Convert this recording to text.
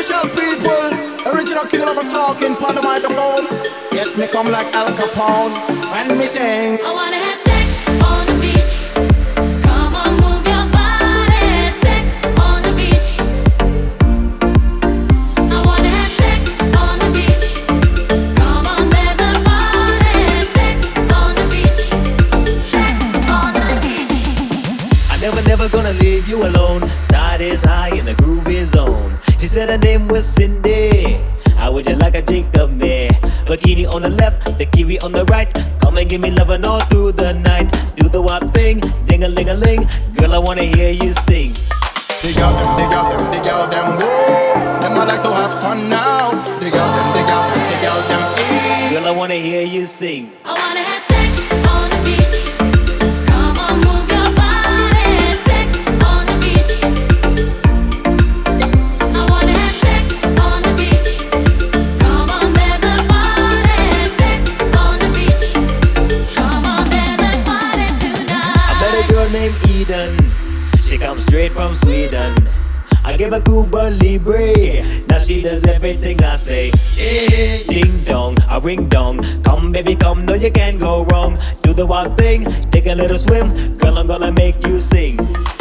Special people, original king of a talking on the microphone. Yes, me come like Al Capone when me sing. I wanna have sex on the beach. Come on, move your body. Sex on the beach. I wanna have sex on the beach. Come on, there's a party. Sex on the beach. Sex on the beach. I never gonna leave you alone. Tide is high and the groove is on. She said her name was Cindy. How would you like a drink of me? Bikini on the left, the kiwi on the right. Come and give me lovin' all through the night. Do the wild thing, ding-a-ling-a-ling. Girl, I wanna hear you sing. Dig out them, dig out them, dig out them, whoa. Them I like to have fun now. Dig out them, dig out them, dig out them, eh. Girl, I wanna hear you sing. I wanna have sex on the beach. Come on, move your body. Sex on the beach. I wanna have sex on the beach. Come on, there's a party. Sex on the beach. Come on, there's a party tonight. I met a girl named Eden. She comes straight from Sweden. I gave her Cuba Libre. Now she does everything I say. Eh, ding dong, a ring dong. Come baby, come, no you can't go wrong. Do the wild thing, take a little swim. Girl, I'm gonna make you sing.